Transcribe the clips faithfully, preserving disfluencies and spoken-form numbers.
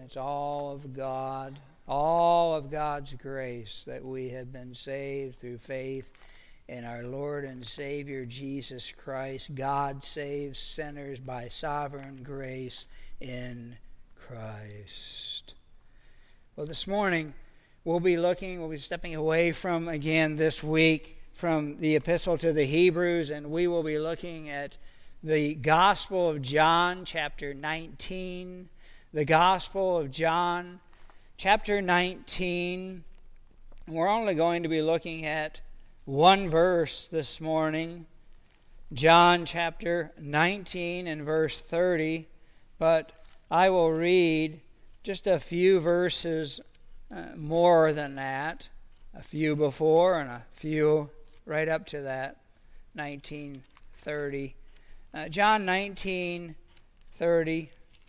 It's all of God, all of God's grace that we have been saved through faith in our Lord and Savior Jesus Christ. God saves sinners by sovereign grace in Christ. Well, this morning we'll be looking, we'll be stepping away from, again this week, from the Epistle to the Hebrews, and we will be looking at the Gospel of John, chapter nineteen. The Gospel of John, chapter nineteen. We're only going to be looking at one verse this morning, John chapter nineteen and verse thirty, but I will read just a few verses uh, more than that, a few before and a few right up to that, nineteen thirty. Uh, John nineteen thirty,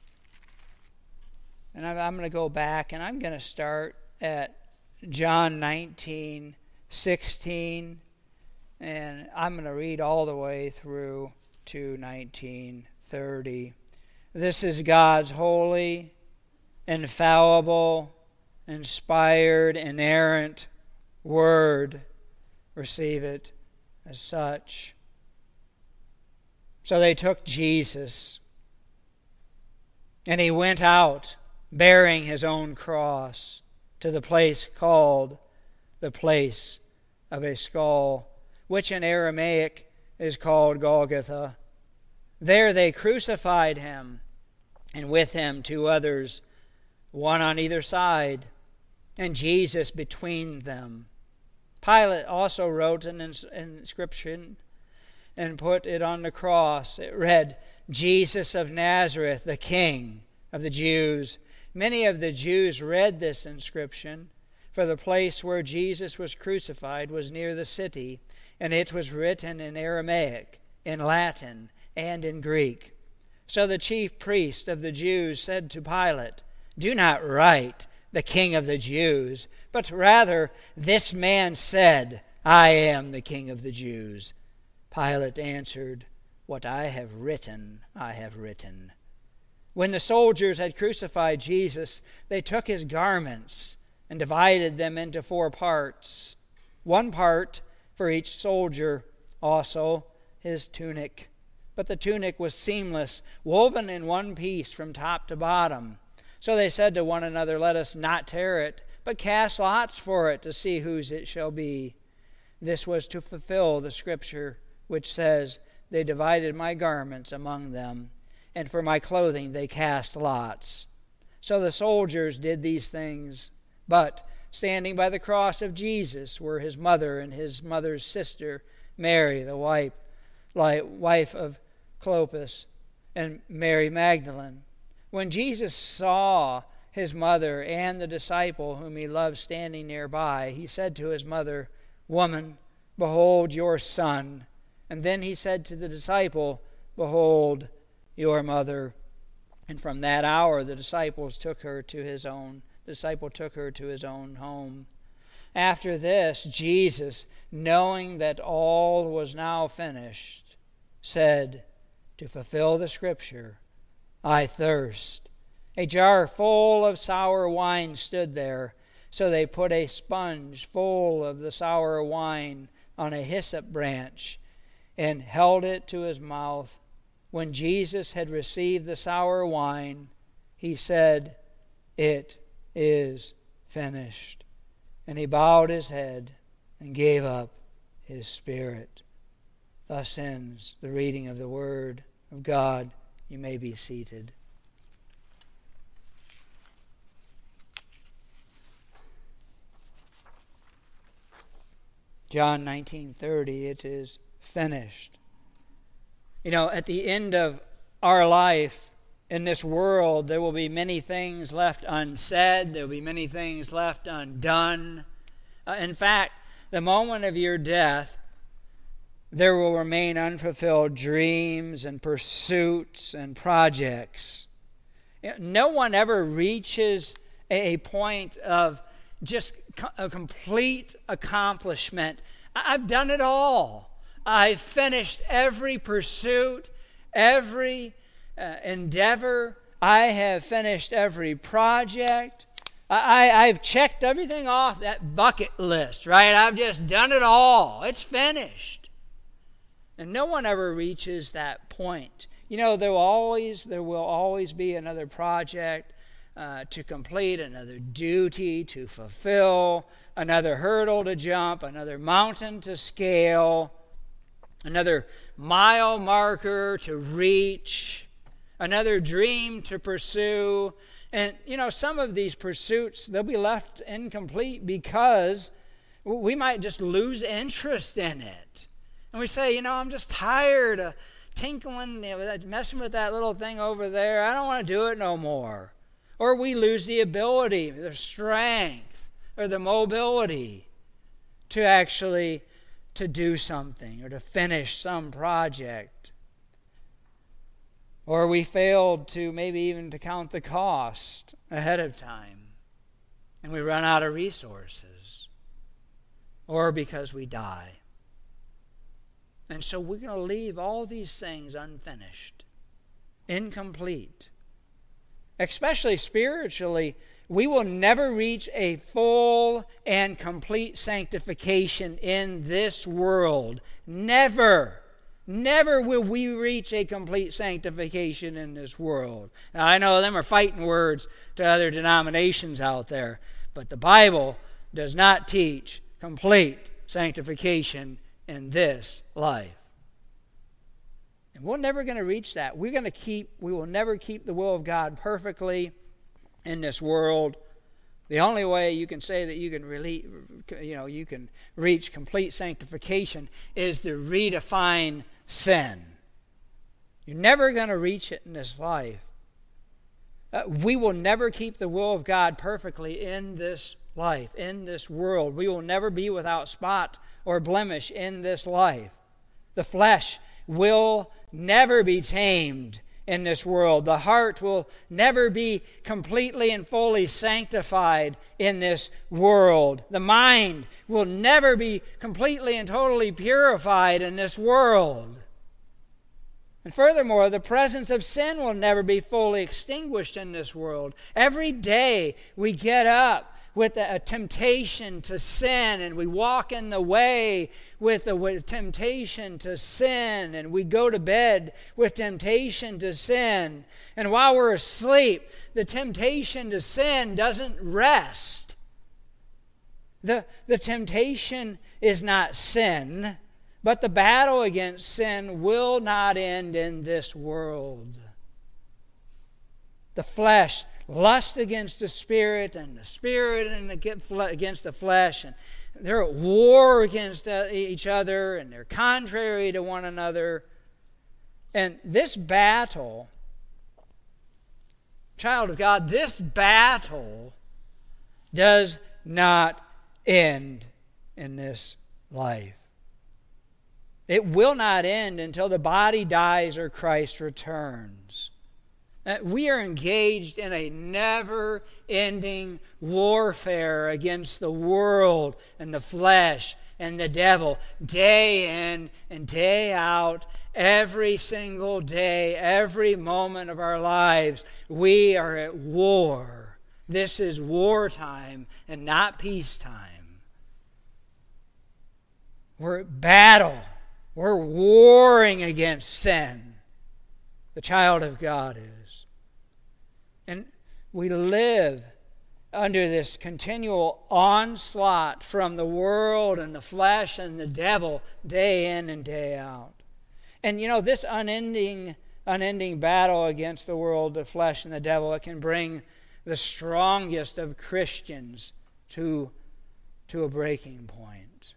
and I'm, I'm going to go back and I'm going to start at John nineteen sixteen, and I'm going to read all the way through to nineteen thirty. This is God's holy, infallible, inspired, inerrant word. Receive it as such. So they took Jesus, and he went out bearing his own cross to the place called the place of a skull, which in Aramaic is called Golgotha. There they crucified him, and with him two others, one on either side, and Jesus between them. Pilate also wrote an inscription and put it on the cross. It read, Jesus of Nazareth, the King of the Jews. Many of the Jews read this inscription, for the place where Jesus was crucified was near the city, and it was written in Aramaic, in Latin, and in Greek. So the chief priest of the Jews said to Pilate, do not write, the King of the Jews, but rather, this man said, I am the King of the Jews. Pilate answered, what I have written, I have written. When the soldiers had crucified Jesus, they took his garments and divided them into four parts, one part for each soldier, also his tunic. But the tunic was seamless, woven in one piece from top to bottom. So they said to one another, let us not tear it, but cast lots for it to see whose it shall be. This was to fulfill the scripture which says, they divided my garments among them, and for my clothing they cast lots. So the soldiers did these things. But standing by the cross of Jesus were his mother and his mother's sister, Mary, the wife, wife of Clopas, and Mary Magdalene. When Jesus saw his mother and the disciple whom he loved standing nearby, he said to his mother, woman, behold your son. And then he said to the disciple, behold your mother. And from that hour the disciples took her to his own The disciple took her to his own home. After this, Jesus, knowing that all was now finished, said, to fulfill the scripture, I thirst. A jar full of sour wine stood there. So they put a sponge full of the sour wine on a hyssop branch and held it to his mouth. When Jesus had received the sour wine, he said, it is finished. And he bowed his head and gave up his spirit. Thus ends the reading of the word of God. You may be seated. John nineteen thirty, it is finished. You know, at the end of our life, in this world, there will be many things left unsaid. There will be many things left undone. Uh, in fact, the moment of your death, there will remain unfulfilled dreams and pursuits and projects. You know, no one ever reaches a point of just a complete accomplishment. I've done it all. I've finished every pursuit, every Uh, endeavor. I have finished every project. I, I've checked everything off that bucket list, right? I've just done it all. It's finished. And no one ever reaches that point. You know, there will always, there will always be another project uh, to complete, another duty to fulfill, another hurdle to jump, another mountain to scale, another mile marker to reach, another dream to pursue. And, you know, some of these pursuits, they'll be left incomplete because we might just lose interest in it. And we say, you know, I'm just tired of tinkling, you know, messing with that little thing over there. I don't want to do it no more. Or we lose the ability, the strength, or the mobility to actually to do something or to finish some project. Or we failed to maybe even to count the cost ahead of time, and we run out of resources. Or because we die. And so we're going to leave all these things unfinished, incomplete. Especially spiritually, we will never reach a full and complete sanctification in this world. Never. Never will we reach a complete sanctification in this world. Now, I know them are fighting words to other denominations out there, but the Bible does not teach complete sanctification in this life. And we're never going to reach that. We're going to keep, we will never keep the will of God perfectly in this world. The only way you can say that you can really, you know, you can reach complete sanctification is to redefine sin. You're never going to reach it in this life. Uh, we will never keep the will of God perfectly in this life, in this world. We will never be without spot or blemish in this life. The flesh will never be tamed in this world. The heart will never be completely and fully sanctified in this world. The mind will never be completely and totally purified in this world. And furthermore, the presence of sin will never be fully extinguished in this world. Every day we get up with a, a temptation to sin, and we walk in the way with a with temptation to sin, and we go to bed with temptation to sin. And while we're asleep, the temptation to sin doesn't rest. The, the temptation is not sin, but the battle against sin will not end in this world. The flesh lust against the spirit, and the spirit and the, against the flesh, and they're at war against each other, and they're contrary to one another. And this battle, child of God, this battle does not end in this life. It will not end until the body dies or Christ returns. We are engaged in a never-ending warfare against the world and the flesh and the devil, day in and day out, every single day, every moment of our lives. We are at war. This is wartime and not peacetime. We're at battle. We're warring against sin. The child of God is. And we live under this continual onslaught from the world and the flesh and the devil day in and day out. And you know, this unending, unending battle against the world, the flesh, and the devil, it can bring the strongest of Christians to, to a breaking point.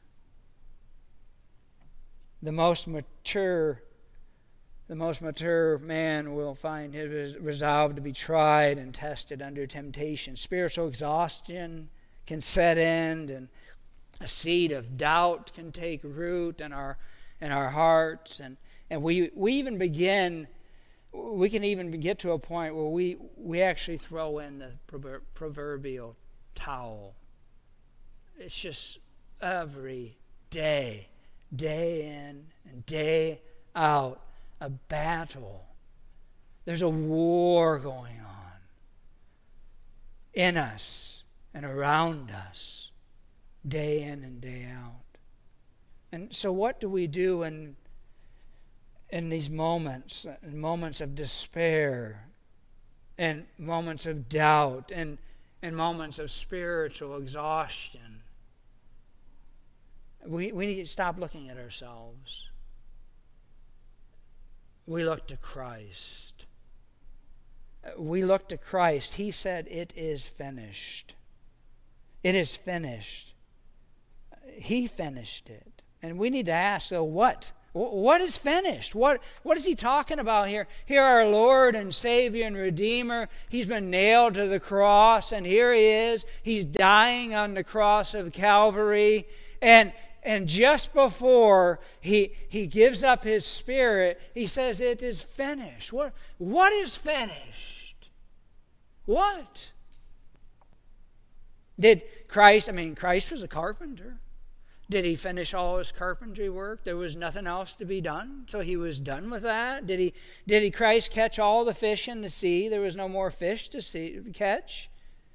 The most mature The most mature man will find his resolve to be tried and tested under temptation. Spiritual exhaustion can set in, and a seed of doubt can take root in our in our hearts, and and we we even begin. We can even get to a point where we we actually throw in the proverbial towel. It's just every day, day in and day out, a battle There's a war going on in us and around us, day in and day out. And so what do we do in, in these moments, in moments of despair, and moments of doubt, and, and moments of spiritual exhaustion? We, we need to stop looking at ourselves. We look to Christ. We look to Christ. He said, "It is finished." It is finished. He finished it. And we need to ask, so what? What is finished? What, what is he talking about here? Here our Lord and Savior and Redeemer, he's been nailed to the cross, and here he is. He's dying on the cross of Calvary. And And just before he, he gives up his spirit, he says, "It is finished." What, what is finished? What? Did Christ, I mean, Christ was a carpenter. Did he finish all his carpentry work? There was nothing else to be done, so he was done with that. Did he, did he Christ catch all the fish in the sea? There was no more fish to see, catch.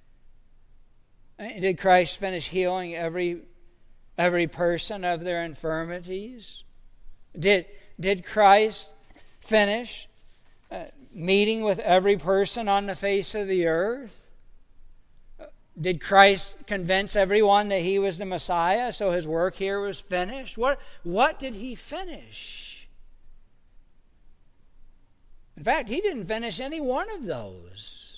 Did Christ finish healing every every person of their infirmities? Did, did Christ finish uh, meeting with every person on the face of the earth? Did Christ convince everyone that he was the Messiah, so his work here was finished? What, what did he finish? In fact, he didn't finish any one of those.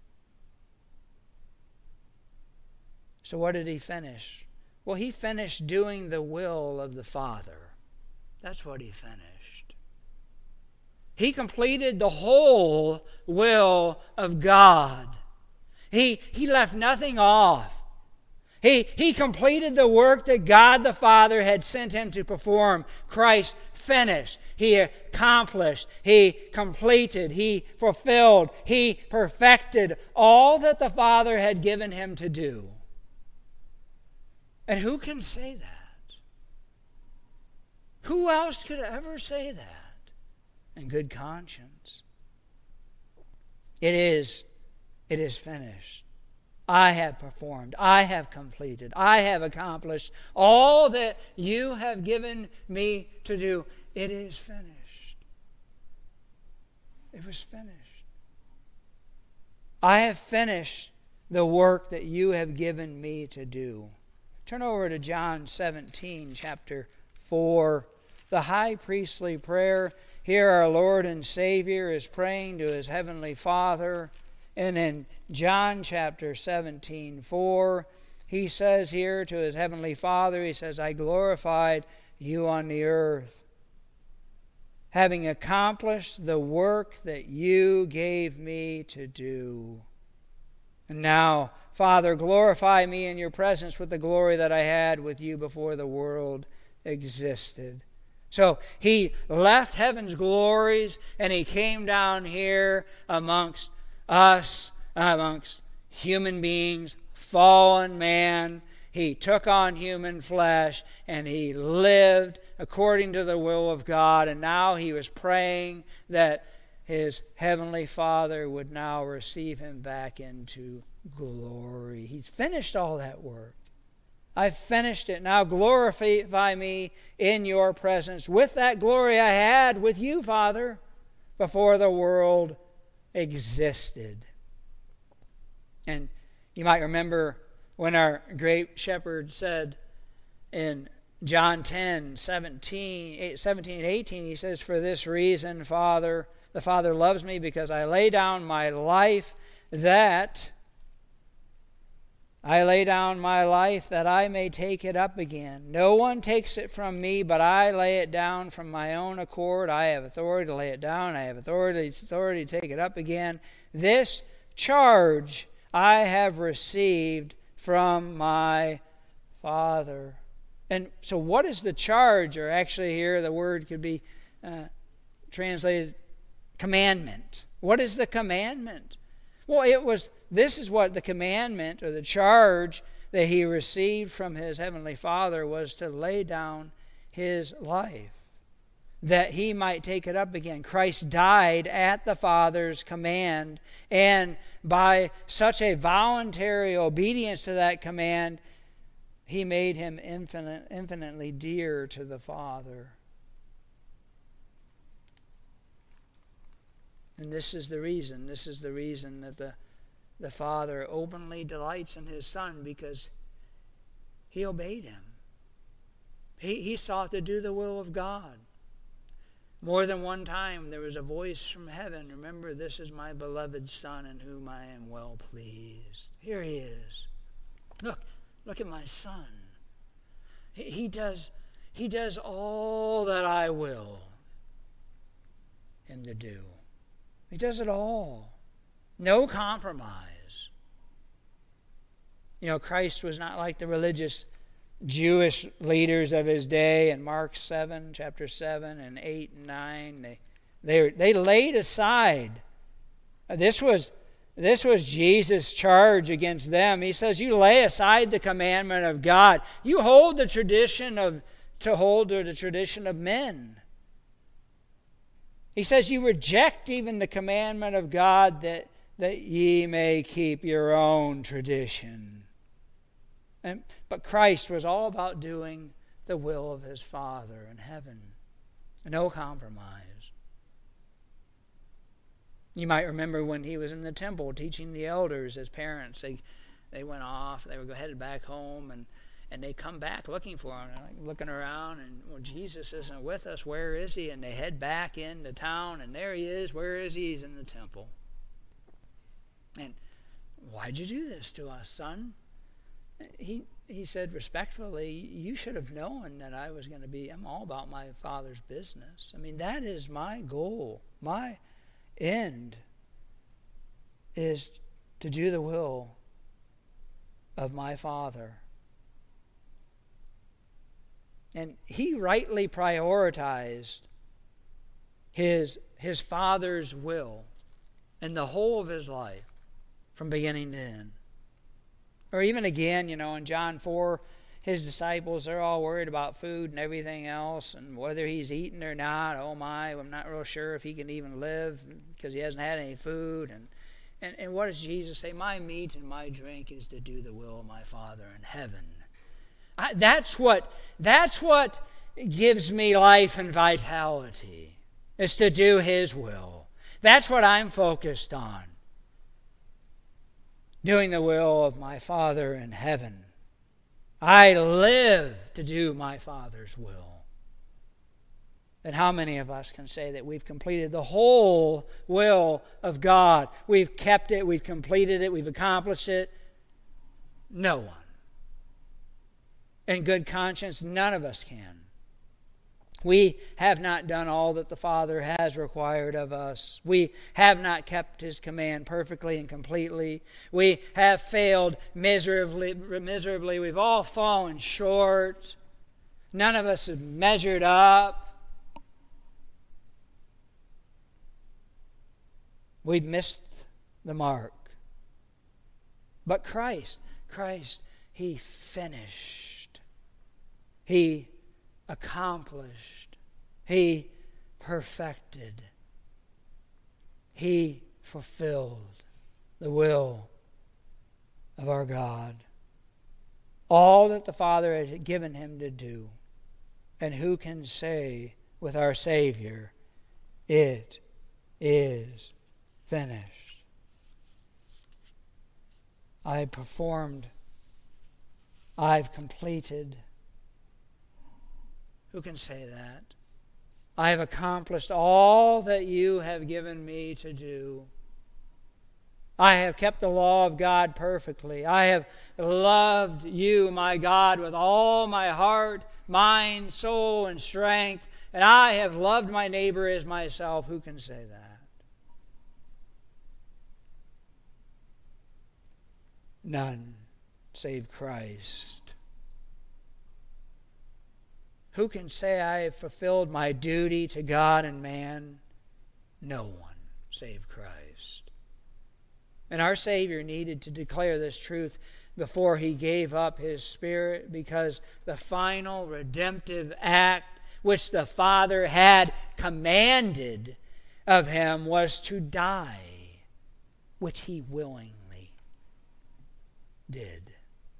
So what did he finish? Well, he finished doing the will of the Father. That's what he finished. He completed the whole will of God. He, he left nothing off. He, he completed the work that God the Father had sent him to perform. Christ finished. He accomplished. He completed. He fulfilled. He perfected all that the Father had given him to do. And who can say that? Who else could ever say that in good conscience? It is, it is finished. I have performed. I have completed. I have accomplished all that you have given me to do. It is finished. It was finished. I have finished the work that you have given me to do. Turn over to John seventeen, chapter four. The high priestly prayer. Here our Lord and Savior is praying to his heavenly Father. And in John chapter seventeen, four, he says here to his heavenly Father, he says, "I glorified you on the earth, having accomplished the work that you gave me to do. And now, Father, glorify me in your presence with the glory that I had with you before the world existed." So he left heaven's glories and he came down here amongst us, amongst human beings, fallen man. He took on human flesh and he lived according to the will of God. And now he was praying that his heavenly Father would now receive him back into glory. He's finished all that work. I've finished it. Now glorify me in your presence with that glory I had with you, Father, before the world existed. And you might remember when our great shepherd said in John ten, seventeen, seventeen and eighteen, he says, "For this reason, Father, the Father loves me, because I lay down my life that I lay down my life that I may take it up again. No one takes it from me, but I lay it down from my own accord. I have authority to lay it down. I have authority, authority to take it up again. This charge I have received from my Father." And so what is the charge? Or actually here the word could be uh, translated commandment. What is the commandment? Well, it was, this is what the commandment or the charge that he received from his heavenly Father was, to lay down his life. that he might take it up again. Christ died at the Father's command, and by such a voluntary obedience to that command, he made him infinite, infinitely dear to the Father. And this is the reason, this is the reason that the, the Father openly delights in his Son, because he obeyed him. He, he sought to do the will of God. More than one time there was a voice from heaven, remember, this is my beloved Son in whom I am well pleased. Here he is. Look, look at my Son. He, he does, he does all that I will him to do. He does it all. No compromise. You know, Christ was not like the religious Jewish leaders of his day in Mark seven, chapter seven and eight and nine. They, they, they laid aside. This was, this was Jesus' charge against them. He says, you lay aside the commandment of God. You hold the tradition of, to hold to the tradition of men. He says, you reject even the commandment of God that, that ye may keep your own tradition. And, but Christ was all about doing the will of his Father in heaven. No compromise. You might remember when he was in the temple teaching the elders as parents. They, they went off, they were headed back home, and, and they come back looking for him, like looking around, and well, Jesus isn't with us, where is he? And they head back into town, and there he is, where is he? He's in the temple. And why'd you do this to us, son? He he said respectfully, you should have known that I was going to be, I'm all about my Father's business. I mean, that is my goal. My end is to do the will of my Father. And he rightly prioritized his, his Father's will in the whole of his life from beginning to end. Or even again, you know, in John four, his disciples, they're all worried about food and everything else and whether he's eating or not. Oh my, I'm not real sure if he can even live because he hasn't had any food. And, and, and what does Jesus say? My meat and my drink is to do the will of my Father in heaven. I, that's what, that's what gives me life and vitality, is to do his will. That's what I'm focused on. Doing the will of my Father in heaven. I live to do my Father's will. And how many of us can say that we've completed the whole will of God? We've kept it, we've completed it, we've accomplished it? No one. In good conscience, none of us can. We have not done all that the Father has required of us. We have not kept his command perfectly and completely. We have failed miserably. miserably. We've all fallen short. None of us have measured up. We've missed the mark. But Christ, Christ, he finished. He accomplished. He perfected. He fulfilled the will of our God. All that the Father had given him to do. And who can say with our Savior, it is finished? I've performed. I've completed. Who can say that? I have accomplished all that you have given me to do. I have kept the law of God perfectly. I have loved you, my God, with all my heart, mind, soul, and strength. And I have loved my neighbor as myself. Who can say that? None save Christ. Who can say I have fulfilled my duty to God and man? No one save Christ. And our Savior needed to declare this truth before he gave up his Spirit, because the final redemptive act which the Father had commanded of him was to die, which he willingly did.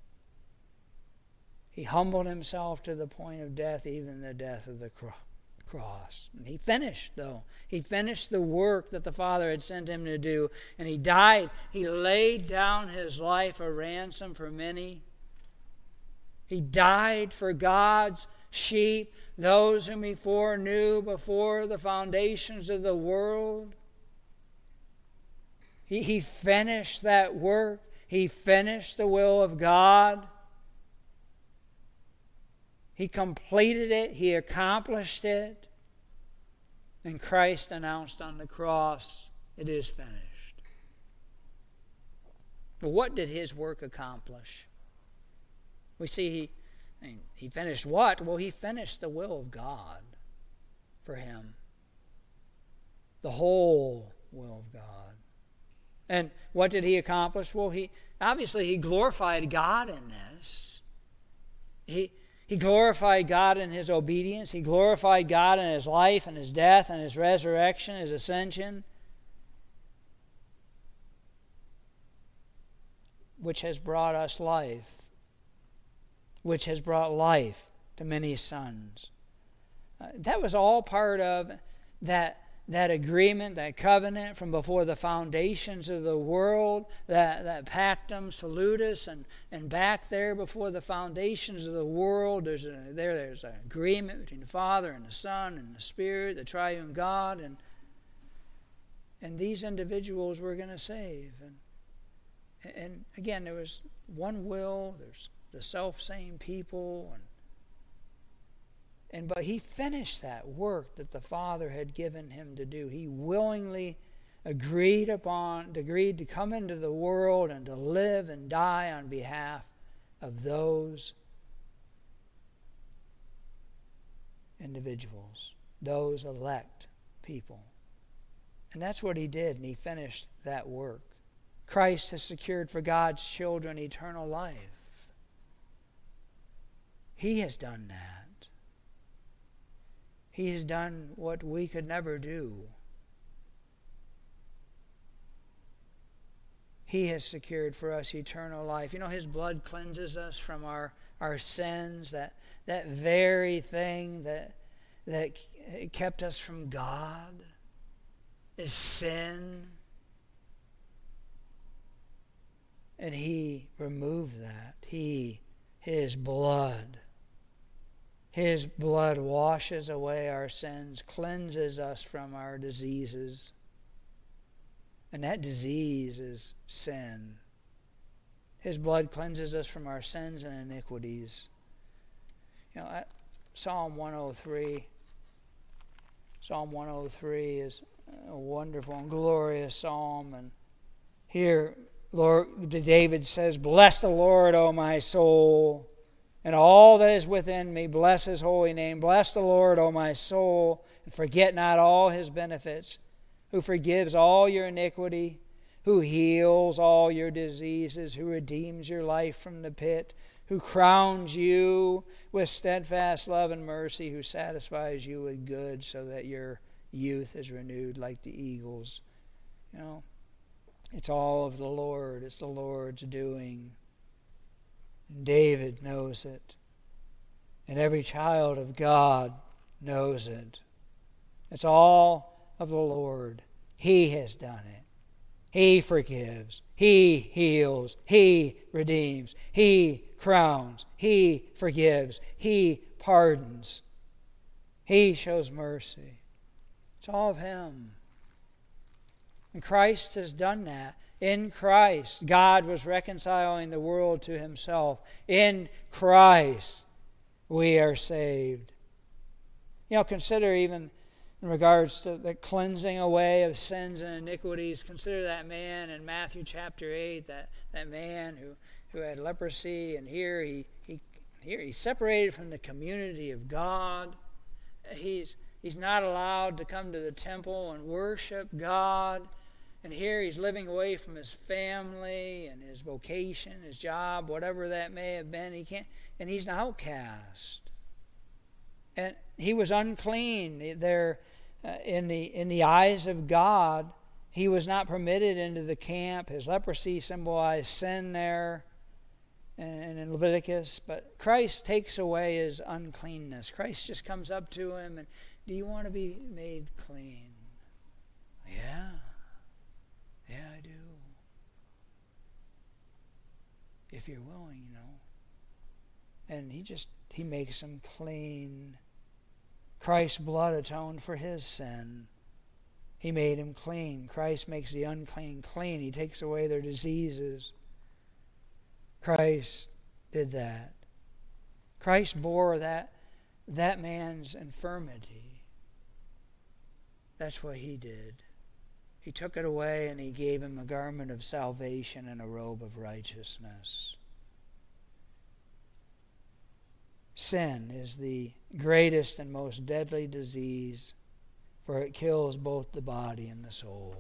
He humbled himself to the point of death, even the death of the cross. And he finished, though. He finished the work that the Father had sent him to do. And he died. He laid down his life a ransom for many. He died for God's sheep, those whom he foreknew before the foundations of the world. He, he finished that work. He finished the will of God. He completed it. He accomplished it. And Christ announced on the cross, "It is finished." But what did his work accomplish? We see he, I mean, he finished what? Well, he finished the will of God for him. The whole will of God. And what did he accomplish? Well, he obviously he glorified God in this. He He glorified God in his obedience. He glorified God in his life and his death and his resurrection, his ascension, which has brought us life, which has brought life to many sons. Uh, that was all part of that that agreement, that covenant from before the foundations of the world, that, that pactum salutis, and, and back there before the foundations of the world, there's a, there there's an agreement between the Father and the Son and the Spirit, the triune God, and and these individuals were going to save. And, and again, there was one will, there's the self-same people, and And but he finished that work that the Father had given him to do. He willingly agreed upon, agreed to come into the world and to live and die on behalf of those individuals, those elect people. And that's what he did, and he finished that work. Christ has secured for God's children eternal life. He has done that. He has done what we could never do. He has secured for us eternal life. You know, his blood cleanses us from our, our sins, that, that very thing that, that kept us from God is sin. And he removed that. He, his blood. His blood washes away our sins, cleanses us from our diseases. And that disease is sin. His blood cleanses us from our sins and iniquities. You know, Psalm one oh three. Psalm one oh three is a wonderful and glorious psalm. And here, Lord, David says, "Bless the Lord, O my soul, and all that is within me, bless his holy name. Bless the Lord, O my soul, and forget not all his benefits, who forgives all your iniquity, who heals all your diseases, who redeems your life from the pit, who crowns you with steadfast love and mercy, who satisfies you with good so that your youth is renewed like the eagles." You know, it's all of the Lord. It's the Lord's doing. David knows it. And every child of God knows it. It's all of the Lord. He has done it. He forgives. He heals. He redeems. He crowns. He forgives. He pardons. He shows mercy. It's all of him. And Christ has done that. In Christ, God was reconciling the world to himself. In Christ, we are saved. You know, consider even in regards to the cleansing away of sins and iniquities, consider that man in Matthew chapter eight, that, that man who, who had leprosy, and here he, he here he's separated from the community of God. He's he's not allowed to come to the temple and worship God. And here he's living away from his family and his vocation, his job, whatever that may have been. He can't, and he's an outcast. and he was unclean. There, uh, in the in the eyes of God, he was not permitted into the camp. His leprosy symbolized sin there, and in Leviticus. But Christ takes away his uncleanness. Christ just comes up to him and, do you want to be made clean? Yeah. Yeah, I do. If you're willing, you know. And he just, he makes him clean. Christ's blood atoned for his sin. He made him clean. Christ makes the unclean clean. He takes away their diseases. Christ did that. Christ bore that, that man's infirmity. That's what he did. He took it away and he gave him a garment of salvation and a robe of righteousness. Sin is the greatest and most deadly disease, for it kills both the body and the soul.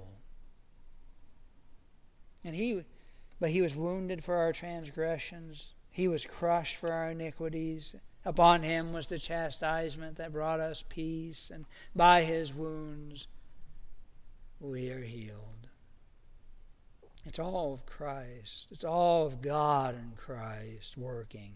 And he, but he was wounded for our transgressions. He was crushed for our iniquities. Upon him was the chastisement that brought us peace, and by his wounds we are healed. It's all of Christ. It's all of God and Christ working.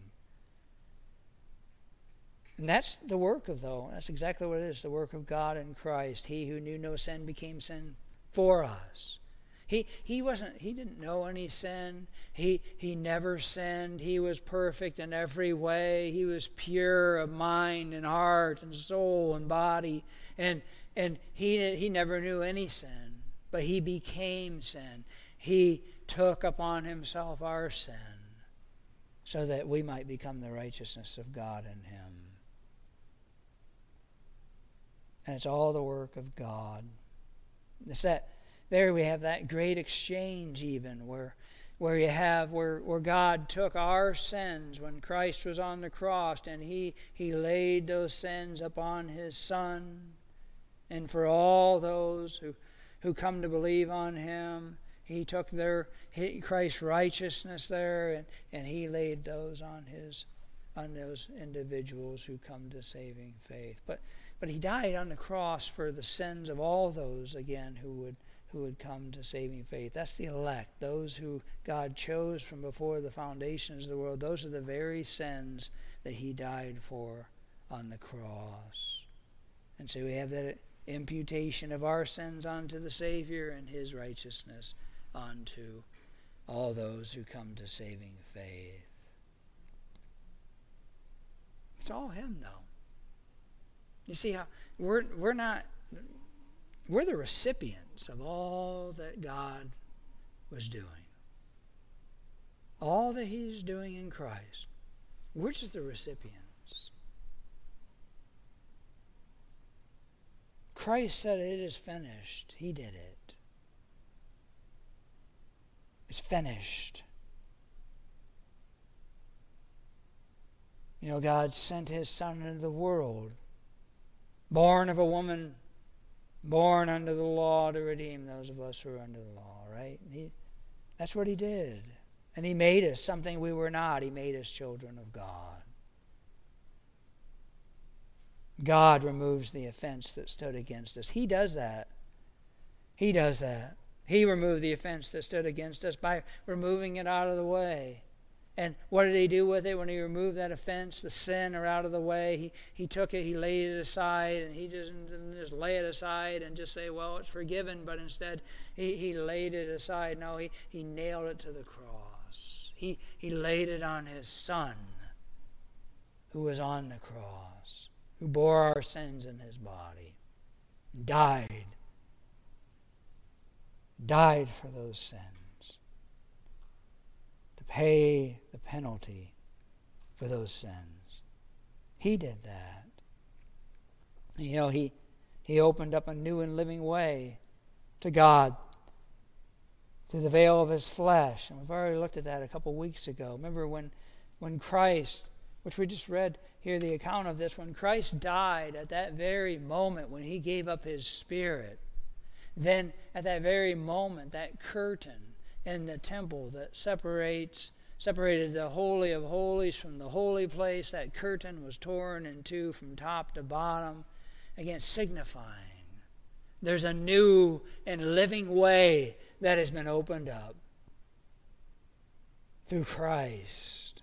And that's the work of, though, that's exactly what it is, the work of God in Christ. He who knew no sin became sin for us. He he wasn't, he didn't know any sin. He he never sinned. He was perfect in every way. He was pure of mind and heart and soul and body. And and he he never knew any sin. But he became sin. He took upon himself our sin so that we might become the righteousness of God in him. And it's all the work of God. It's that, there we have that great exchange even where where you have where, where God took our sins when Christ was on the cross, and he he laid those sins upon his Son. And for all those who, who come to believe on him, he took their he, Christ's righteousness there, and, and he laid those on his on those individuals who come to saving faith. But But he died on the cross for the sins of all those, again, who would who would come to saving faith. That's the elect, those who God chose from before the foundations of the world. Those are the very sins that he died for on the cross. And so we have that imputation of our sins onto the Savior and his righteousness onto all those who come to saving faith. It's all him, though. You see how we're we're not we're the recipients of all that God was doing. All that he's doing in Christ. We're just the recipients. Christ said it is finished. He did it. It's finished. You know, God sent his Son into the world, born of a woman, born under the law to redeem those of us who are under the law, right? And he, that's what he did. And he made us something we were not. He made us children of God. God removes the offense that stood against us. He does that. He does that. He removed the offense that stood against us by removing it out of the way. And what did he do with it when he removed that offense, the sin, or out of the way? He he took it, he laid it aside, and he doesn't just lay it aside and just say, well, it's forgiven, but instead he, he laid it aside. No, he, he nailed it to the cross. He, he laid it on his Son, who was on the cross, who bore our sins in his body, died, died for those sins. Pay the penalty for those sins. He did that. And you know, he he opened up a new and living way to God through the veil of his flesh. And we've already looked at that a couple weeks ago. Remember when when Christ, which we just read here the account of this, when Christ died, at that very moment when he gave up his spirit, then at that very moment, that curtain in the temple that separates separated the Holy of Holies from the holy place. That curtain was torn in two from top to bottom, again signifying there's a new and living way that has been opened up through Christ.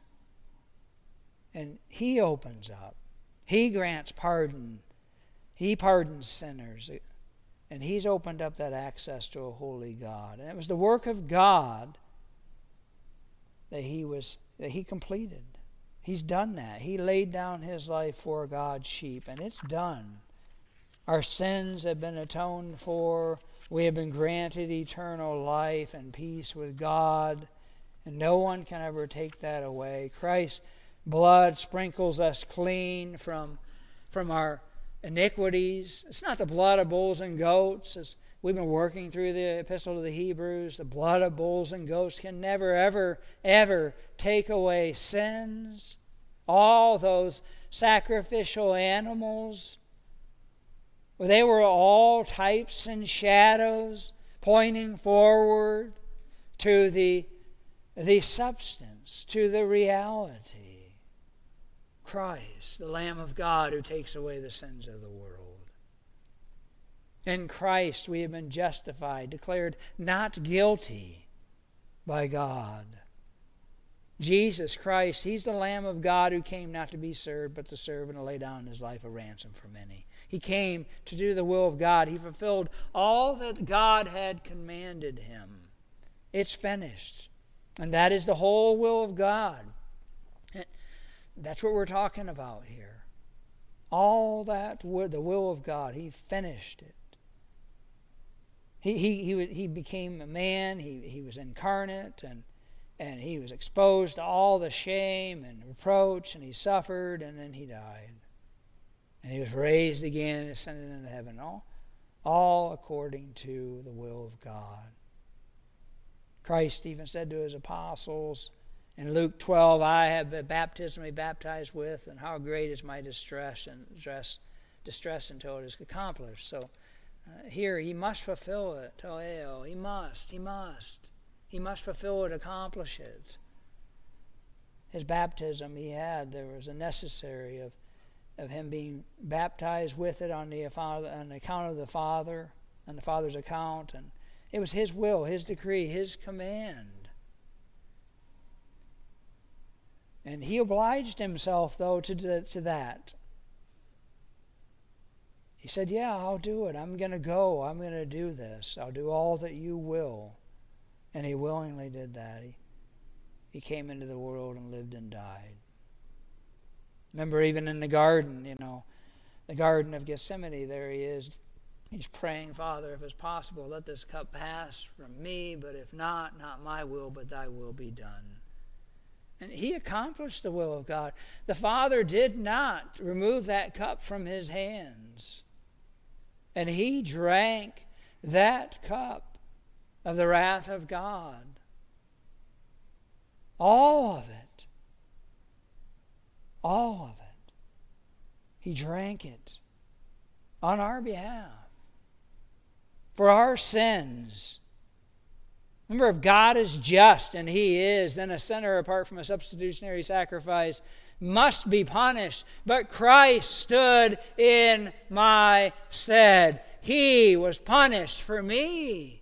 And He opens up. He grants pardon. He pardons sinners. And He's opened up that access to a holy God. And it was the work of God that He was that He completed. He's done that. He laid down His life for God's sheep, and it's done. Our sins have been atoned for. We have been granted eternal life and peace with God, and no one can ever take that away. Christ's blood sprinkles us clean from, from our iniquities. It's not the blood of bulls and goats. As we've been working through the Epistle to the Hebrews, the blood of bulls and goats can never, ever, ever take away sins. All those sacrificial animals, they were all types and shadows pointing forward to the, the substance, to the reality. Christ, the Lamb of God who takes away the sins of the world. In Christ we have been justified, declared not guilty by God. Jesus Christ, He's the Lamb of God who came not to be served, but to serve and to lay down His life a ransom for many. He came to do the will of God. He fulfilled all that God had commanded Him. It's finished. And that is the whole will of God. That's what we're talking about here. All that, the will of God, He finished it. He he he, he became a man. He, he was incarnate, and, and He was exposed to all the shame and reproach, and He suffered, and then He died. And He was raised again and ascended into heaven. All, all according to the will of God. Christ even said to His apostles in Luke twelve, I have the baptism to be baptized with, and how great is my distress and distress, distress until it is accomplished. So uh, here He must fulfill it. Toeo, He must, He must. He must fulfill it, accomplish it. His baptism He had, there was a necessary of of Him being baptized with it on the, on the account of the Father, on the Father's account. And it was His will, His decree, His command. And He obliged Himself, though, to, to that. He said, yeah, I'll do it. I'm going to go. I'm going to do this. I'll do all that you will. And He willingly did that. He, he came into the world and lived and died. Remember, even in the garden, you know, the Garden of Gethsemane, there He is. He's praying, Father, if it's possible, let this cup pass from me, but if not, not my will, but Thy will be done. And He accomplished the will of God. The Father did not remove that cup from His hands. And He drank that cup of the wrath of God. All of it. All of it. He drank it on our behalf. For our sins. Remember, if God is just, and He is, then a sinner apart from a substitutionary sacrifice must be punished. But Christ stood in my stead. He was punished for me.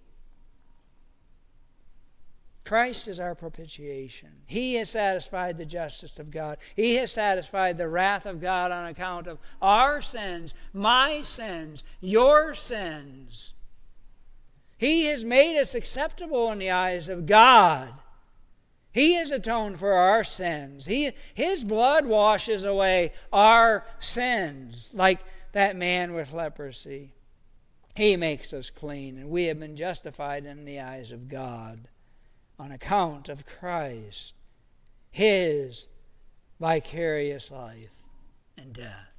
Christ is our propitiation. He has satisfied the justice of God. He has satisfied the wrath of God on account of our sins, my sins, your sins. He has made us acceptable in the eyes of God. He has atoned for our sins. He, His blood washes away our sins, like that man with leprosy. He makes us clean, and we have been justified in the eyes of God on account of Christ, His vicarious life and death.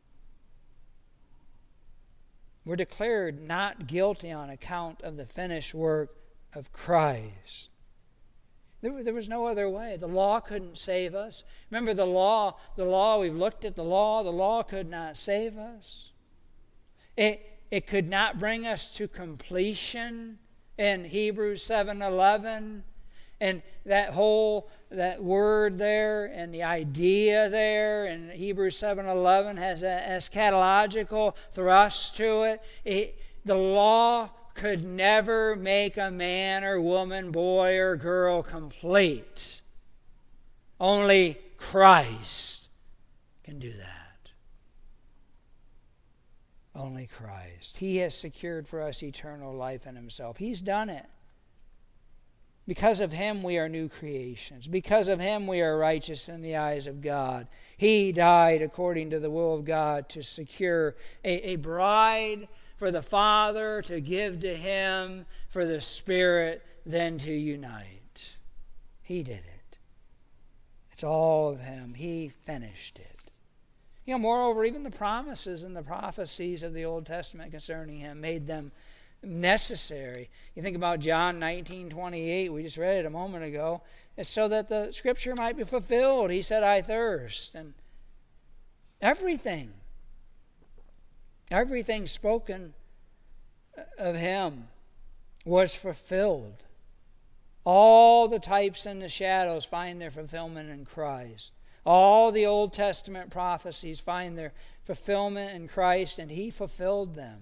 We're declared not guilty on account of the finished work of Christ. There, there was no other way. The law couldn't save us. Remember the law, the law, we've looked at the law, the law could not save us. It, it could not bring us to completion in Hebrews seven eleven, and that whole that word there and the idea there in Hebrews seven eleven has an eschatological thrust to it. it. The law could never make a man or woman, boy or girl complete. Only Christ can do that. Only Christ. He has secured for us eternal life in Himself. He's done it. Because of Him we are new creations. Because of Him we are righteous in the eyes of God. He died according to the will of God to secure a, a bride for the Father to give to Him, for the Spirit then to unite. He did it. It's all of Him. He finished it. You know, moreover, even the promises and the prophecies of the Old Testament concerning Him made them necessary. You think about John nineteen twenty-eight, we just read it a moment ago. It's so that the Scripture might be fulfilled. He said, I thirst. And everything, everything spoken of Him was fulfilled. All the types and the shadows find their fulfillment in Christ. All the Old Testament prophecies find their fulfillment in Christ, and He fulfilled them.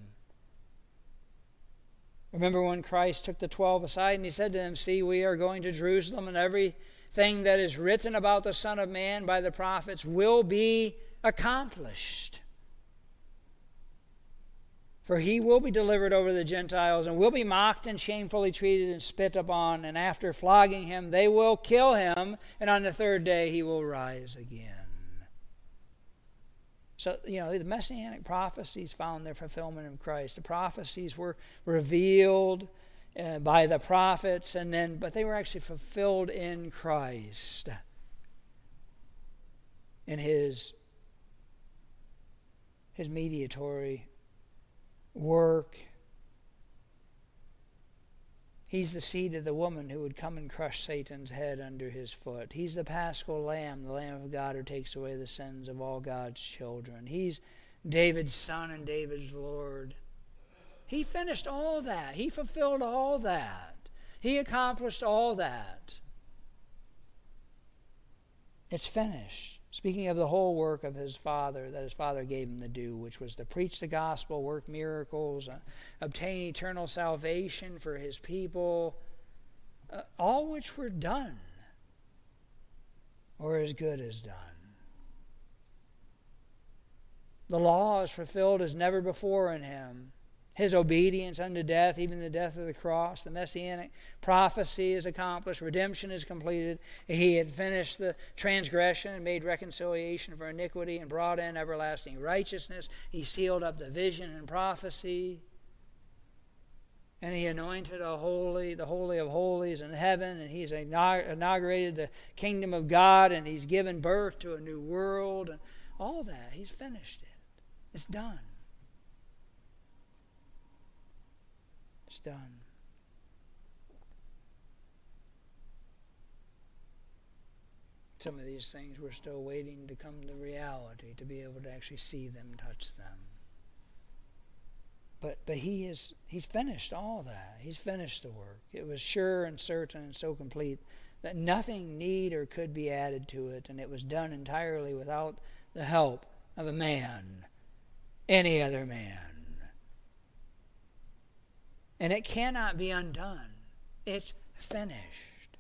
Remember when Christ took the twelve aside and He said to them, see, we are going to Jerusalem, and everything that is written about the Son of Man by the prophets will be accomplished. For He will be delivered over to the Gentiles and will be mocked and shamefully treated and spit upon. And after flogging Him, they will kill Him. And on the third day, He will rise again. So, you know, the Messianic prophecies found their fulfillment in Christ. The prophecies were revealed uh, by the prophets, and then, but they were actually fulfilled in Christ. In His, His mediatory work. He's the seed of the woman who would come and crush Satan's head under His foot. He's the Paschal Lamb, the Lamb of God who takes away the sins of all God's children. He's David's son and David's Lord. He finished all that. He fulfilled all that. He accomplished all that. It's finished. Speaking of the whole work of His Father, that His Father gave Him to do, which was to preach the gospel, work miracles, uh, obtain eternal salvation for His people, uh, all which were done, or as good as done. The law is fulfilled as never before in Him. His obedience unto death, even the death of the cross. The Messianic prophecy is accomplished. Redemption is completed. He had finished the transgression and made reconciliation for iniquity and brought in everlasting righteousness. He sealed up the vision and prophecy. And He anointed a holy, the Holy of Holies in heaven. And He's inaugurated the kingdom of God. And He's given birth to a new world. And all that. He's finished it. It's done. It's done. Some of these things we're still waiting to come to reality, to be able to actually see them, touch them. But but he is he's finished all that. He's finished the work. It was sure and certain and so complete that nothing need or could be added to it, and it was done entirely without the help of a man, any other man. And it cannot be undone. It's finished.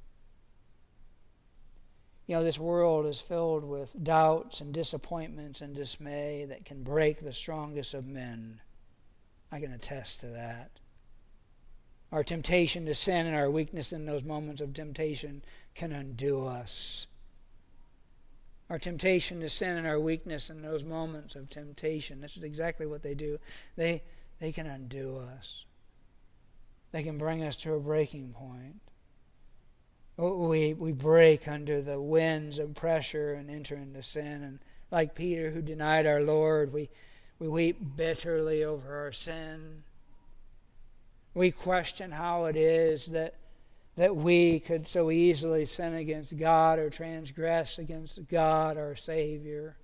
You know, this world is filled with doubts and disappointments and dismay that can break the strongest of men. I can attest to that. Our temptation to sin and our weakness in those moments of temptation can undo us. Our temptation to sin and our weakness in those moments of temptation, this is exactly what they do. They, they can undo us. They can bring us to a breaking point. We, we break under the winds of pressure and enter into sin. And like Peter, who denied our Lord, we, we weep bitterly over our sin. We question how it is that, that we could so easily sin against God or transgress against God, our Savior.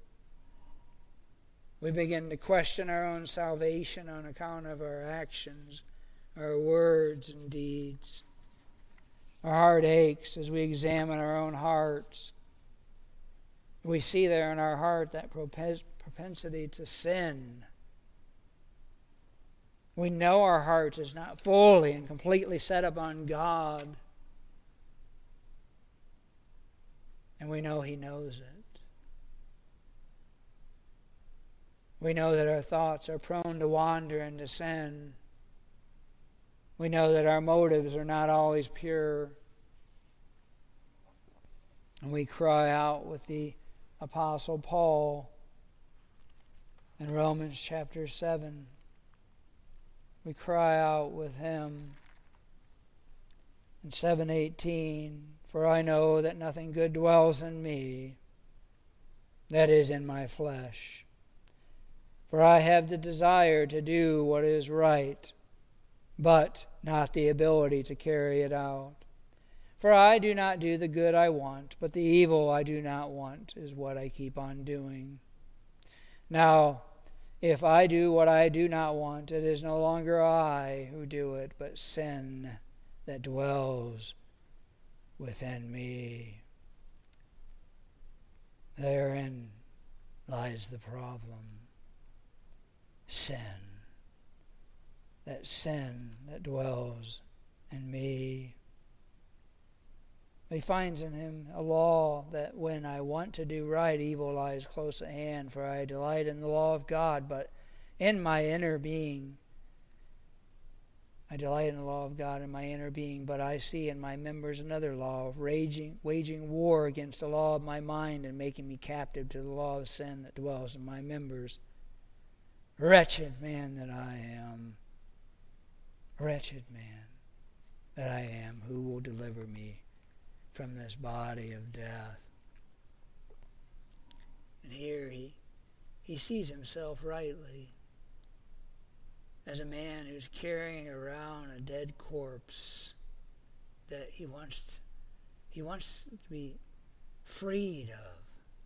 We begin to question our own salvation on account of our actions, our words and deeds. Our heart aches as we examine our own hearts. We see there in our heart that propensity to sin. We know our heart is not fully and completely set upon God. And we know He knows it. We know that our thoughts are prone to wander into sin. We know that our motives are not always pure. And we cry out with the Apostle Paul in Romans chapter seven. We cry out with him in seven eighteen, "For I know that nothing good dwells in me, that is, in my flesh. For I have the desire to do what is right, but not the ability to carry it out. For I do not do the good I want, but the evil I do not want is what I keep on doing. Now, if I do what I do not want, it is no longer I who do it, but sin that dwells within me." Therein lies the problem. Sin. That sin that dwells in me. He finds in him a law that when I want to do right, evil lies close at hand, for I delight in the law of God, but in my inner being, I delight in the law of God in my inner being, but I see in my members another law, raging, waging war against the law of my mind and making me captive to the law of sin that dwells in my members. Wretched man that I am, wretched man that I am, who will deliver me from this body of death? And here he, he sees himself rightly as a man who's carrying around a dead corpse that he wants, he wants to be freed of.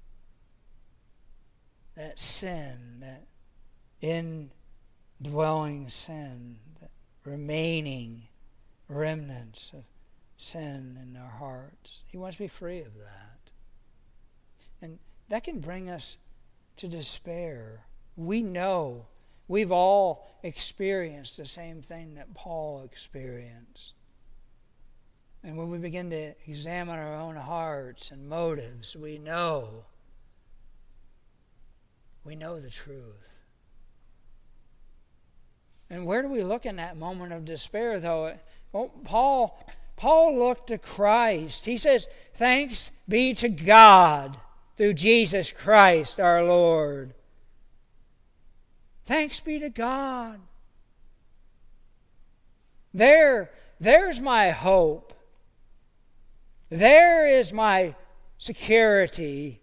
That sin, that indwelling sin, that remaining remnants of sin in our hearts. He wants to be free of that. And that can bring us to despair. We know, we've all experienced the same thing that Paul experienced. And when we begin to examine our own hearts and motives, we know, we know the truth. And where do we look in that moment of despair, though? Well, Paul, Paul looked to Christ. He says, "Thanks be to God through Jesus Christ our Lord." Thanks be to God. There, there's my hope. There is my security.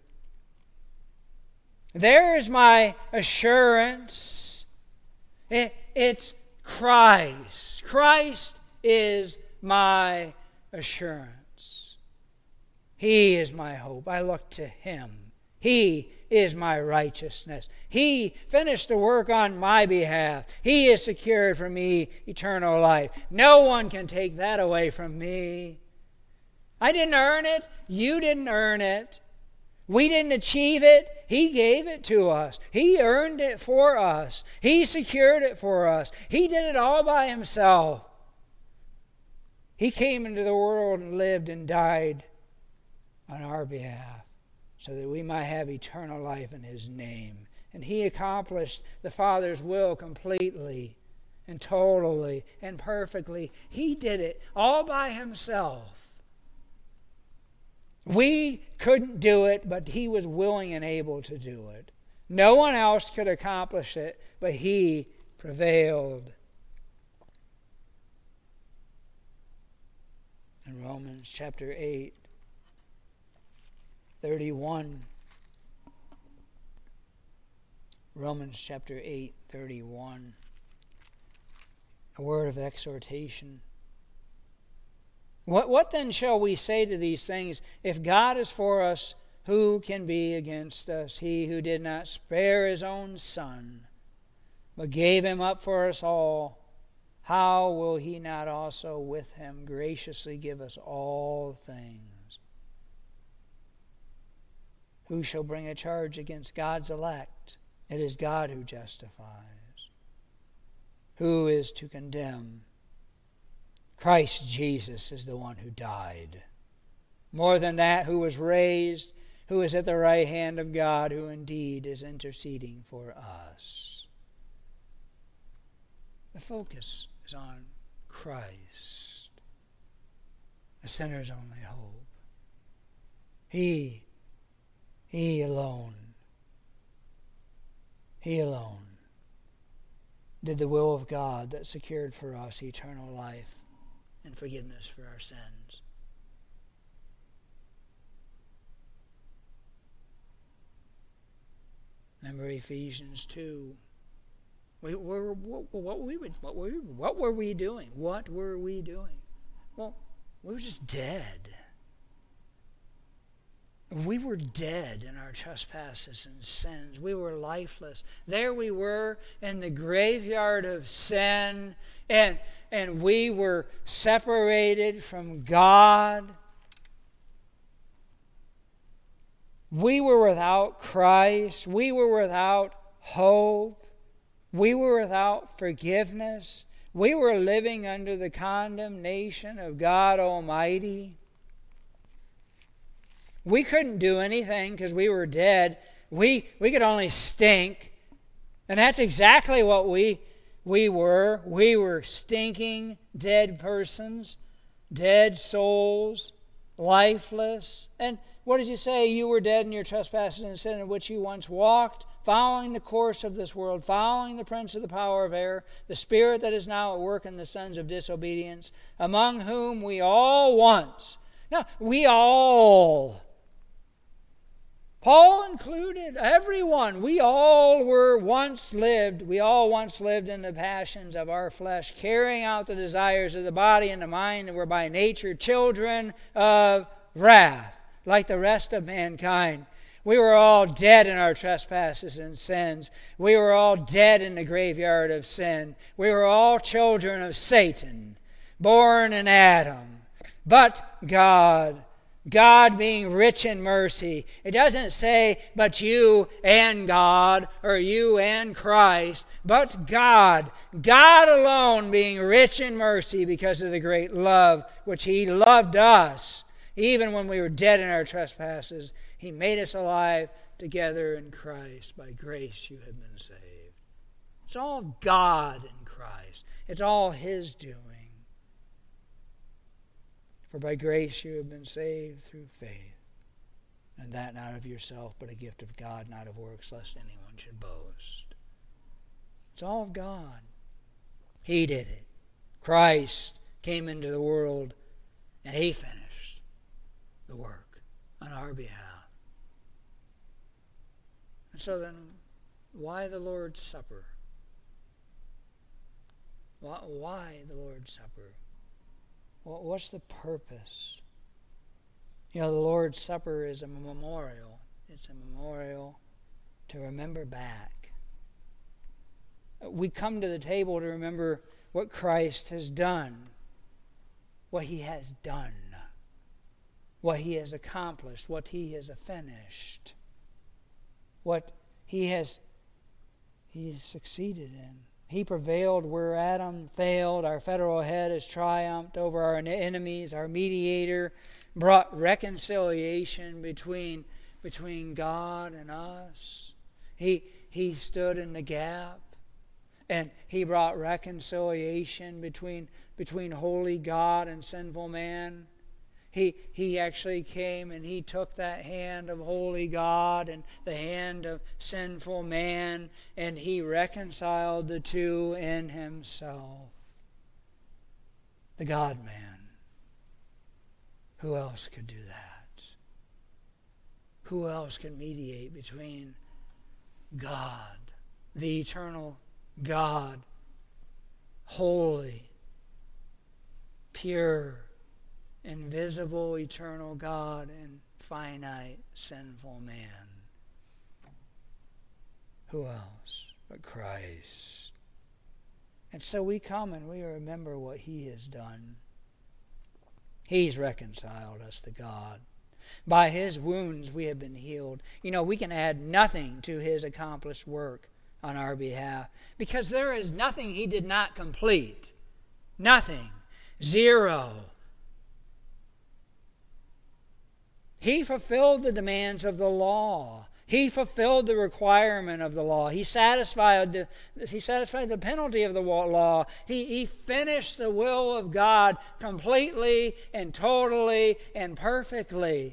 There is my assurance. It, it's Christ. Christ is my assurance. He is my hope. I look to Him. He is my righteousness. He finished the work on my behalf. He has secured for me eternal life. No one can take that away from me. I didn't earn it. You didn't earn it. We didn't achieve it. He gave it to us. He earned it for us. He secured it for us. He did it all by Himself. He came into the world and lived and died on our behalf so that we might have eternal life in His name. And He accomplished the Father's will completely and totally and perfectly. He did it all by Himself. We couldn't do it, but He was willing and able to do it. No one else could accomplish it, but He prevailed. In Romans chapter eight, thirty-one. Romans chapter eight, thirty-one. A word of exhortation. What, what then shall we say to these things? If God is for us, who can be against us? He who did not spare His own Son, but gave Him up for us all, how will he not also with him graciously give us all things? Who shall bring a charge against God's elect? It is God who justifies. Who is to condemn? Christ Jesus is the one who died. More than that, who was raised, who is at the right hand of God, who indeed is interceding for us. The focus is on Christ, a sinner's only hope. He, He alone, He alone did the will of God that secured for us eternal life and forgiveness for our sins. Remember Ephesians two. We were, what, what, we would, what, were we, what were we doing? What were we doing? Well, we were just dead. We were dead in our trespasses and sins. We were lifeless. There we were in the graveyard of sin, and, and we were separated from God. We were without Christ. We were without hope. We were without forgiveness. We were living under the condemnation of God Almighty. We couldn't do anything because we were dead. We we could only stink. And that's exactly what we we were. We were stinking, dead persons, dead souls, lifeless. And what did you say? You were dead in your trespasses and sin in which you once walked, following the course of this world, following the prince of the power of air, the spirit that is now at work in the sons of disobedience, among whom we all once, now we all, Paul included, everyone, we all were once lived, we all once lived in the passions of our flesh, carrying out the desires of the body and the mind, and were by nature children of wrath, like the rest of mankind. We were all dead in our trespasses and sins. We were all dead in the graveyard of sin. We were all children of Satan, born in Adam. But God, God being rich in mercy. It doesn't say, but you and God, or you and Christ, but God. God alone being rich in mercy because of the great love which He loved us. Even when we were dead in our trespasses, He made us alive together in Christ. By grace you have been saved. It's all God in Christ. It's all His doing. For by grace you have been saved through faith, and that not of yourself, but a gift of God, not of works, lest anyone should boast. It's all of God. He did it. Christ came into the world, and He finished the work on our behalf. And so then, why the Lord's Supper? Why, why the Lord's Supper? Well, what's the purpose? You know, the Lord's Supper is a memorial. It's a memorial to remember back. We come to the table to remember what Christ has done, what He has done, what He has accomplished, what He has finished, what He has He has succeeded in. He prevailed where Adam failed. Our federal head has triumphed over our enemies. Our mediator brought reconciliation between, between God and us. He, he stood in the gap, and He brought reconciliation between, between holy God and sinful man. He, he actually came and He took that hand of holy God and the hand of sinful man, and He reconciled the two in Himself. The God-man. Who else could do that? Who else could mediate between God, the eternal God, holy, pure, invisible, eternal God, and finite, sinful man? Who else but Christ? And so we come and we remember what He has done. He's reconciled us to God. By His wounds we have been healed. You know, we can add nothing to His accomplished work on our behalf, because there is nothing He did not complete. Nothing. Zero. He fulfilled the demands of the law. He fulfilled the requirement of the law. He satisfied the, he satisfied the penalty of the law. He, he finished the will of God completely and totally and perfectly.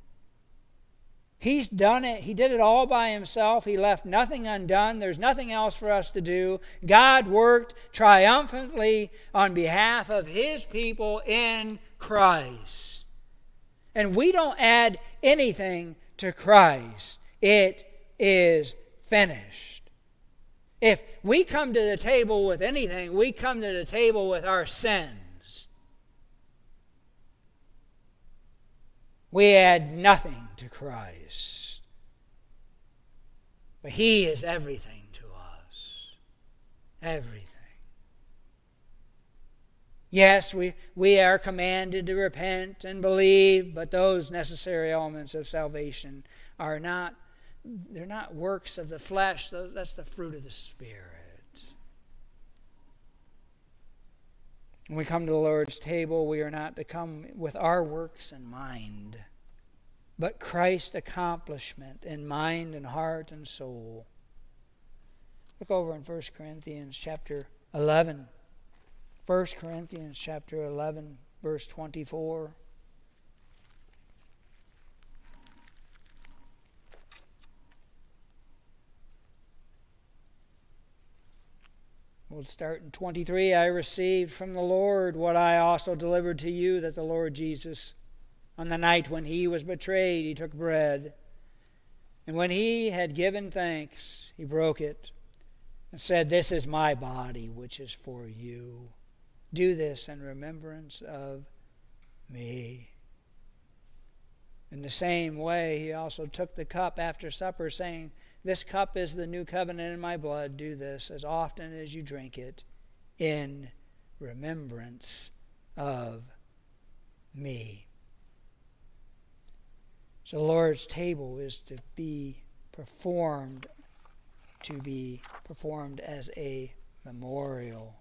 He's done it. He did it all by Himself. He left nothing undone. There's nothing else for us to do. God worked triumphantly on behalf of His people in Christ. And we don't add anything to Christ. It is finished. If we come to the table with anything, we come to the table with our sins. We add nothing to Christ. But He is everything to us. Everything. Yes, we, we are commanded to repent and believe, but those necessary elements of salvation are not, they're not works of the flesh. That's the fruit of the Spirit. When we come to the Lord's table, we are not to come with our works in mind, but Christ's accomplishment in mind and heart and soul. Look over in First Corinthians chapter eleven. First Corinthians chapter eleven, verse twenty-four. We'll start in twenty-three. I received from the Lord what I also delivered to you, that the Lord Jesus, on the night when He was betrayed, He took bread. And when He had given thanks, He broke it and said, "This is my body, which is for you. Do this in remembrance of me." In the same way, He also took the cup after supper, saying, "This cup is the new covenant in my blood. Do this as often as you drink it in remembrance of me." So the Lord's table is to be performed, to be performed as a memorial.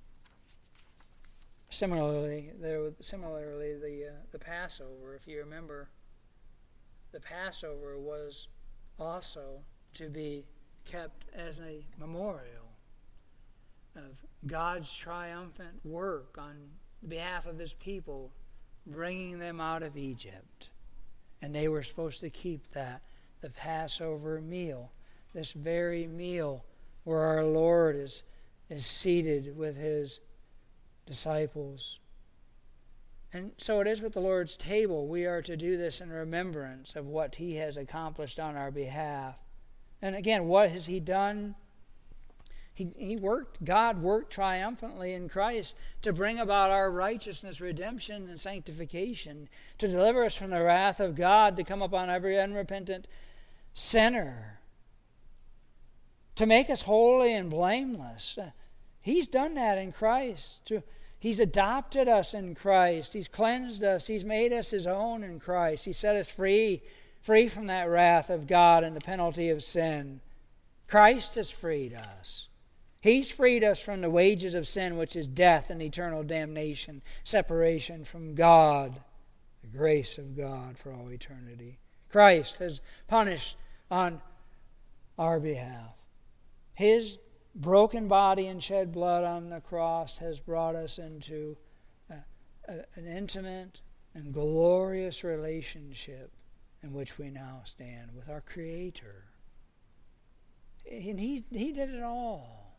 Similarly, there, similarly, the uh, the Passover, if you remember, the Passover was also to be kept as a memorial of God's triumphant work on behalf of His people, bringing them out of Egypt. And they were supposed to keep that, the Passover meal, this very meal where our Lord is, is seated with His disciples. And so it is with the Lord's table. We are to do this in remembrance of what He has accomplished on our behalf. And again, what has He done? He, he worked, God worked triumphantly in Christ to bring about our righteousness, redemption, and sanctification, to deliver us from the wrath of God, to come upon every unrepentant sinner, to make us holy and blameless. He's done that in Christ. To, he's adopted us in Christ. He's cleansed us. He's made us His own in Christ. He set us free, free from that wrath of God and the penalty of sin. Christ has freed us. He's freed us from the wages of sin, which is death and eternal damnation, separation from God, the grace of God for all eternity. Christ has punished on our behalf. His broken body and shed blood on the cross has brought us into a, a, an intimate and glorious relationship in which we now stand with our Creator. And He, he did it all.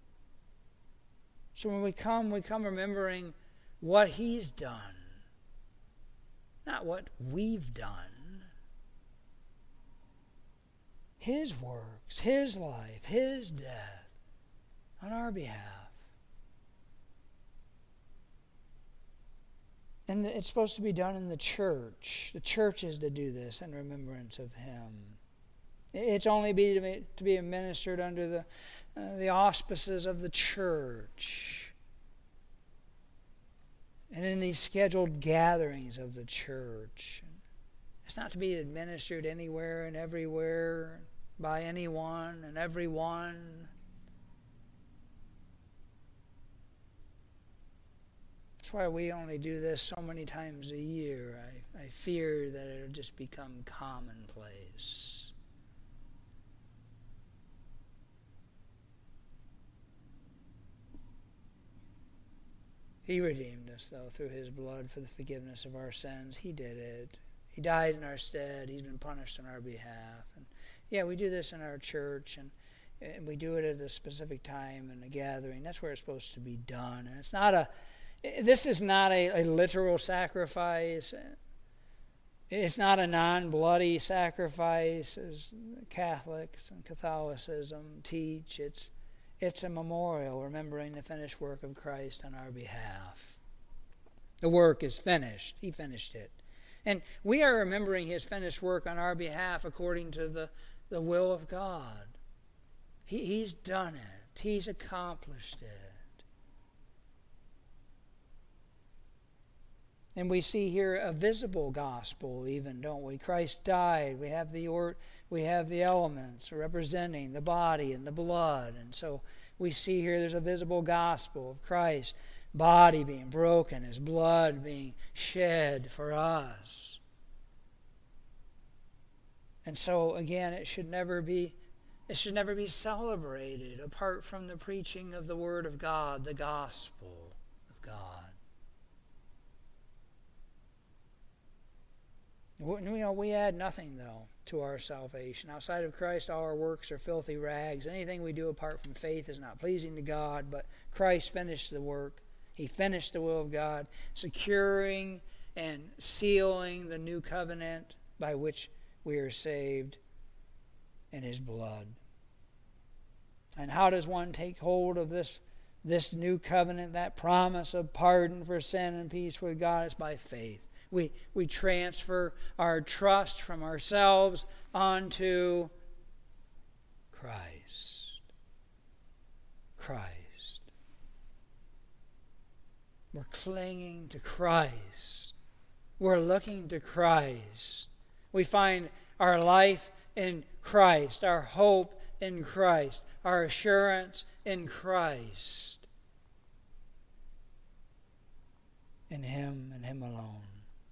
So when we come, we come remembering what He's done, not what we've done. His works, His life, His death on our behalf. And it's supposed to be done in the church. The church is to do this in remembrance of Him. It's only be to, be to be administered under the uh, the auspices of the church, and in these scheduled gatherings of the church. It's not to be administered anywhere and everywhere by anyone and everyone. That's why we only do this so many times a year. I, I fear that it'll just become commonplace. He redeemed us, though, through his blood for the forgiveness of our sins. He did it. He died in our stead. He's been punished on our behalf. And yeah, we do this in our church, and, and we do it at a specific time in a gathering. That's where it's supposed to be done. And it's not a This is not a, a literal sacrifice. It's not a non-bloody sacrifice, as Catholics and Catholicism teach. It's, it's a memorial, remembering the finished work of Christ on our behalf. The work is finished. He finished it. And we are remembering his finished work on our behalf according to the, the will of God. He, he's done it. He's accomplished it. And we see here a visible gospel even, don't we? Christ died. We have the or, we have the elements representing the body and the blood. And so we see here there's a visible gospel of Christ's body being broken, his blood being shed for us. And so again, it should never be it should never be celebrated apart from the preaching of the Word of God, the gospel of God. We, we add nothing, though, to our salvation. Outside of Christ, all our works are filthy rags. Anything we do apart from faith is not pleasing to God, but Christ finished the work. He finished the will of God, securing and sealing the new covenant by which we are saved in his blood. And how does one take hold of this, this new covenant, that promise of pardon for sin and peace with God? It's by faith. We, we transfer our trust from ourselves onto Christ. Christ. We're clinging to Christ. We're looking to Christ. We find our life in Christ, our hope in Christ, our assurance in Christ. In him and him alone.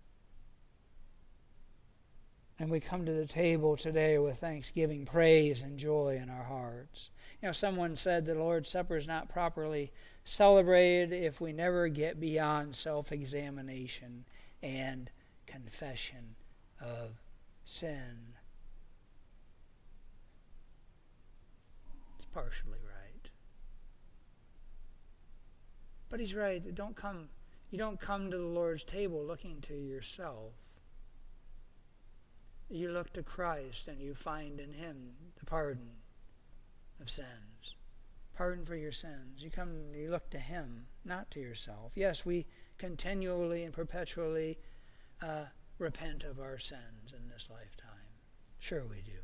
And we come to the table today with thanksgiving, praise, and joy in our hearts. You know, someone said the Lord's Supper is not properly celebrated if we never get beyond self-examination and confession of sin. It's partially right. But he's right. Don't come, you don't come to the Lord's table looking to yourself. You look to Christ and you find in him the pardon of sins. Pardon for your sins. You come, you look to him, not to yourself. Yes, we continually and perpetually uh, repent of our sins in this lifetime. Sure we do.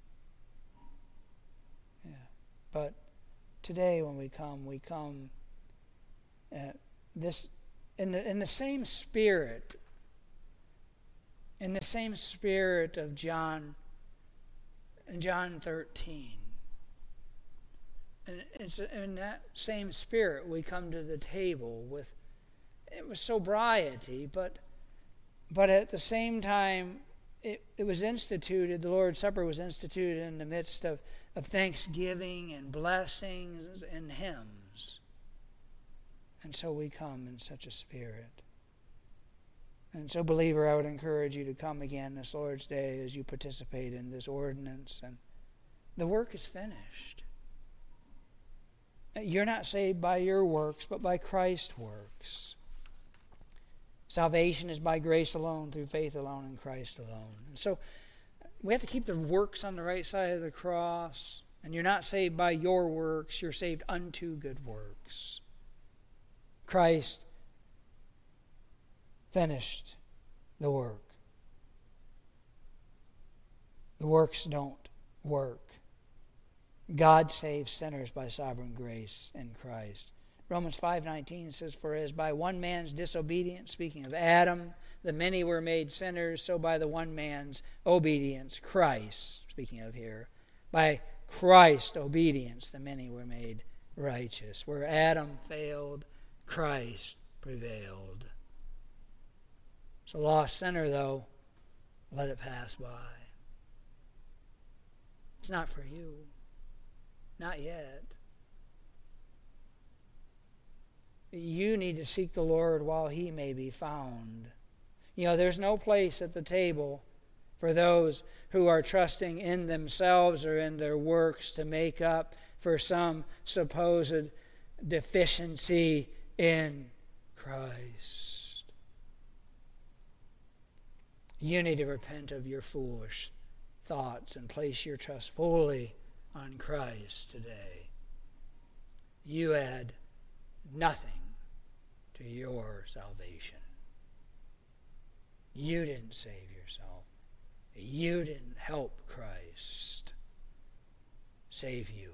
Yeah. But today when we come, we come uh, this in the, in the same spirit In the same spirit of John, in John thirteen. And it's in that same spirit we come to the table with, it was sobriety, but but at the same time it, it was instituted, the Lord's Supper was instituted in the midst of, of thanksgiving and blessings and hymns. And so we come in such a spirit. And so, believer, I would encourage you to come again this Lord's Day as you participate in this ordinance. And the work is finished. You're not saved by your works, but by Christ's works. Salvation is by grace alone, through faith alone, in Christ alone. And so, we have to keep the works on the right side of the cross. And you're not saved by your works, you're saved unto good works. Christ finished the work. The works don't work. God saves sinners by sovereign grace in Christ. Romans five nineteen says, "For as by one man's disobedience," speaking of Adam, "the many were made sinners, so by the one man's obedience, Christ," speaking of here, "by Christ's obedience, the many were made righteous." Where Adam failed, Christ prevailed. So lost sinner, though, let it pass by. It's not for you. Not yet. You need to seek the Lord while he may be found. You know, there's no place at the table for those who are trusting in themselves or in their works to make up for some supposed deficiency in Christ. You need to repent of your foolish thoughts and place your trust fully on Christ today. You add nothing to your salvation. You didn't save yourself. You didn't help Christ save you.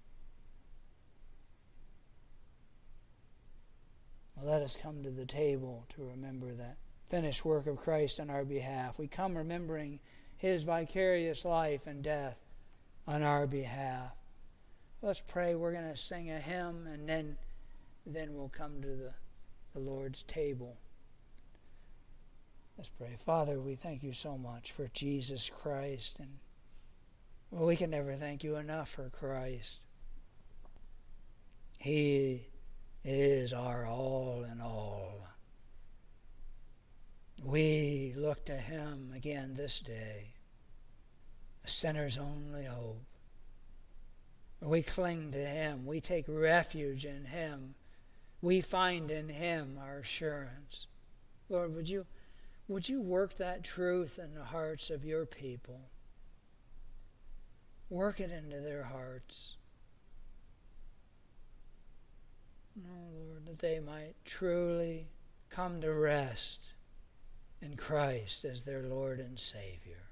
Well, let us come to the table to remember that finished work of Christ on our behalf. We come remembering his vicarious life and death on our behalf. Let's pray. We're going to sing a hymn, and then, then we'll come to the, the Lord's table. Let's pray. Father, we thank you so much for Jesus Christ, and well, we can never thank you enough for Christ. He is our all in all. We look to him again this day, a sinner's only hope. We cling to him. We take refuge in him. We find in him our assurance. Lord, would you, would you work that truth in the hearts of your people? Work it into their hearts. Oh, Lord, that they might truly come to rest in Christ as their Lord and Savior.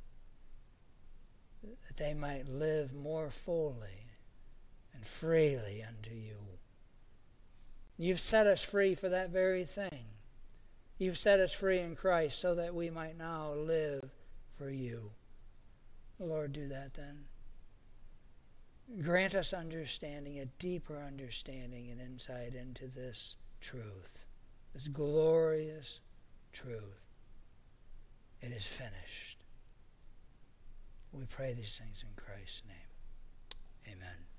That they might live more fully and freely unto you. You've set us free for that very thing. You've set us free in Christ so that we might now live for you. Lord, do that then. Grant us understanding, a deeper understanding and insight into this truth, this glorious truth. It is finished. We pray these things in Christ's name. Amen.